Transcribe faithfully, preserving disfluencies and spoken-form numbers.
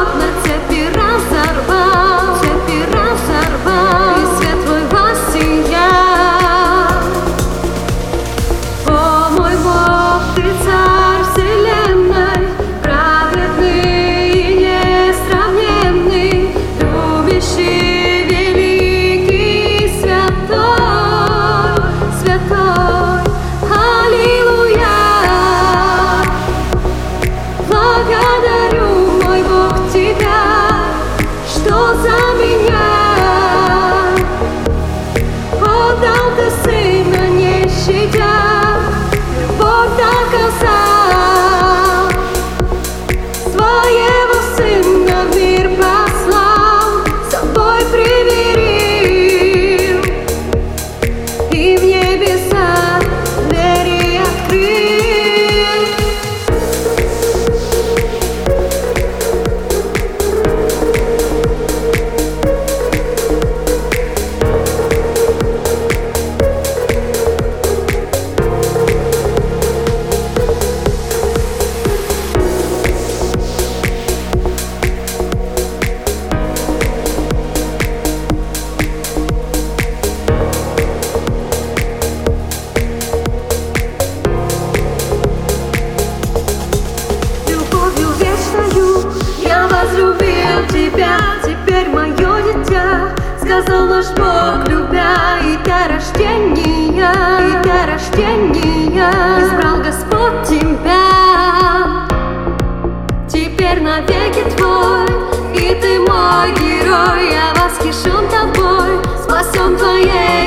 плотно цепи разорвал, цепи разорвал, и свет твой воссиял. О, мой Бог, ты царь вселенной, праведный и несравненный, любящий, великий, святой, святой. Аллилуйя! Благодарю, мой Бог, Тебя, что за меня отдал Ты Сына, не щадя, любовь доказал, Своего Сына в мир послал, собой примирил и в небеса двери открыл. Я возлюбил Тебя, теперь мое дитя, сказал наш Бог, любя, и для рождения, и для рождения избрал Господь Тебя. Теперь навеки Твой, и Ты мой герой, я восхищен Тобой, спасен Твоей